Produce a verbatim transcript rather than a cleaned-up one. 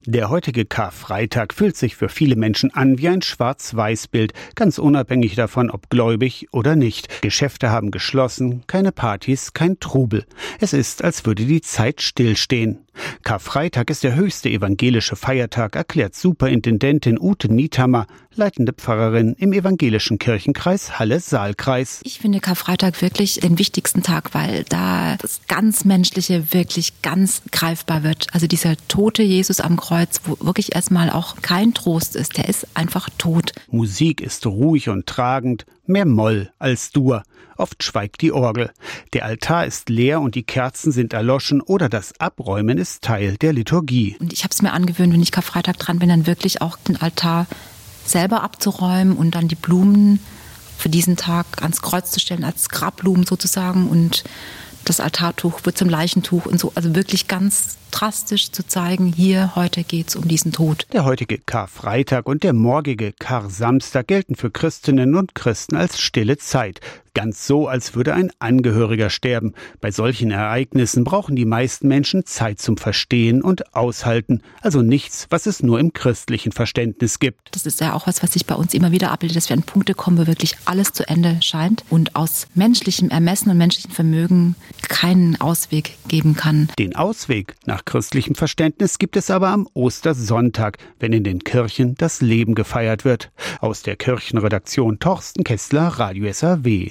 Der heutige Karfreitag fühlt sich für viele Menschen an wie ein Schwarz-Weiß-Bild, ganz unabhängig davon, ob gläubig oder nicht. Geschäfte haben geschlossen, keine Partys, kein Trubel. Es ist, als würde die Zeit stillstehen. Karfreitag ist der höchste evangelische Feiertag, erklärt Superintendentin Ute Niethammer, leitende Pfarrerin im evangelischen Kirchenkreis Halle-Saal-Kreis. Ich finde Karfreitag wirklich den wichtigsten Tag, weil da das ganz Menschliche wirklich ganz greifbar wird. Also dieser tote Jesus am Kreuz, wo wirklich erstmal auch kein Trost ist, der ist einfach tot. Musik ist ruhig und tragend, mehr Moll als Dur. Oft schweigt die Orgel. Der Altar ist leer und die Kerzen sind erloschen oder das Abräumen ist Teil der Liturgie. Und ich habe es mir angewöhnt, wenn ich Karfreitag dran bin, dann wirklich auch den Altar selber abzuräumen und dann die Blumen für diesen Tag ans Kreuz zu stellen, als Grabblumen sozusagen, und das Altartuch wird zum Leichentuch und so. Also wirklich ganz drastisch zu zeigen, hier, heute geht's um diesen Tod. Der heutige Karfreitag und der morgige Karsamstag gelten für Christinnen und Christen als stille Zeit. Ganz so, als würde ein Angehöriger sterben. Bei solchen Ereignissen brauchen die meisten Menschen Zeit zum Verstehen und Aushalten. Also nichts, was es nur im christlichen Verständnis gibt. Das ist ja auch was, was sich bei uns immer wieder abbildet, dass wir an Punkte kommen, wo wirklich alles zu Ende scheint und aus menschlichem Ermessen und menschlichem Vermögen keinen Ausweg geben kann. Den Ausweg nach christlichem Verständnis gibt es aber am Ostersonntag, wenn in den Kirchen das Leben gefeiert wird. Aus der Kirchenredaktion Torsten Kessler, Radio S R W.